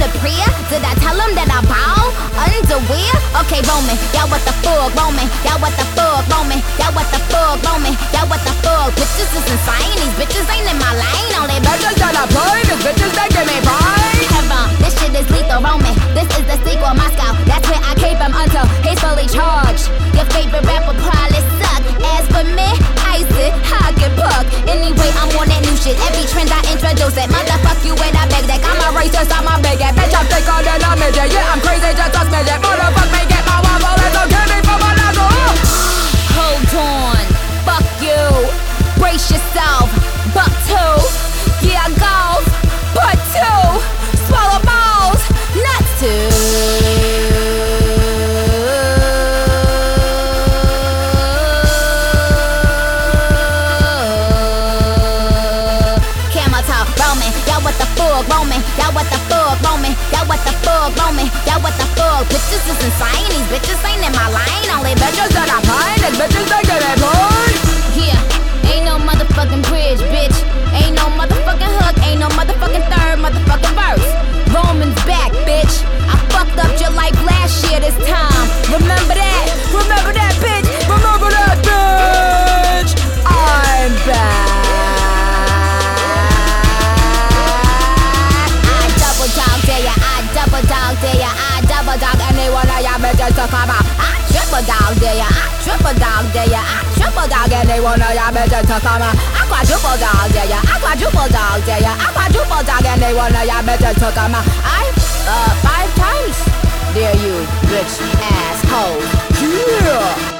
the prayer? Did I tell them that I bow? Underwear? Okay, Roman, y'all what the fuck, Roman? Y'all what the fuck, Roman? Y'all what the fuck, Roman? Y'all what the fuck? Bitches is insane, these bitches ain't in my lane. Only bitches that I play, these bitches they give me pride. Heaven, this shit is lethal, Roman. This is the sequel, Moscow. That's where I keep him until he's fully charged. Your favorite rapper probably suck. As for me, ice it, hug and puck. Anyway, I'm on that new shit. Every trend I introduce it. Motherfuck you and I beg that. I'm a racist, I'm a bigot. Bitch, I'm thicker than a midget. Yeah, I'm crazy, just a smidget. Motherfuck me, get my wobble. It's okay, me for my lazo. Hold on, fuck you. Brace yourself. Buck two. Yeah, go. Part two. Swallow balls. Nuts too. Roman, y'all what the fuck, Roman? Y'all what the fuck, Roman? Y'all what the fuck? Bitches is insane, these bitches ain't in my lane. Only bitches that I find, these bitches they get it boy. Yeah, ain't no motherfucking bridge, bitch. Ain't no motherfucking hook, ain't no motherfucking third motherfucking verse. Roman's back, bitch. I fucked up your life last year this time. Remember that? Remember that, bitch? Remember that, bitch? I'm back. I double dog any one of y'all bitches to come out. I triple dog dare ya, I triple dog dare ya, I triple dog any one of y'all bitches to come out. I quadruple dog dare ya, I quadruple dog dare ya, I quadruple dog any one of y'all bitches to come out. I 5 times dare you, bitch asshole. Yeah.